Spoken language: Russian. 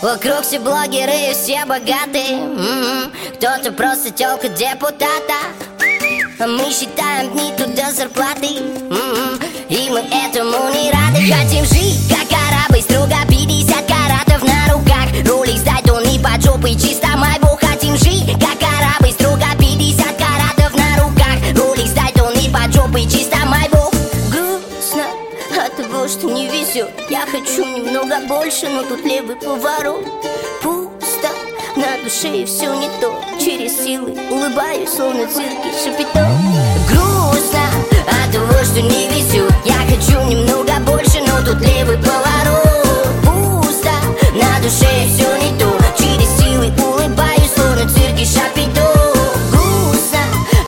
Вокруг все блогеры и все богатые. Кто-то просто тёлка депутата. А мы считаем дни тут до зарплаты. И мы этому не рады. Хотим жить как арабы, строго 50 каратов на руках. Роликс Дайтон и под жопой чисто майбу. Хотим жить как арабы, строго 50 каратов на руках. Роликс Дайтон и под жопой чисто майбу. Грустно от того, что не везет. Я хочу немного больше, но тут левый поворот. Пусто на душе и все не то. Через силы улыбаюсь, словно в цирке Шапито. Грустно от того, что не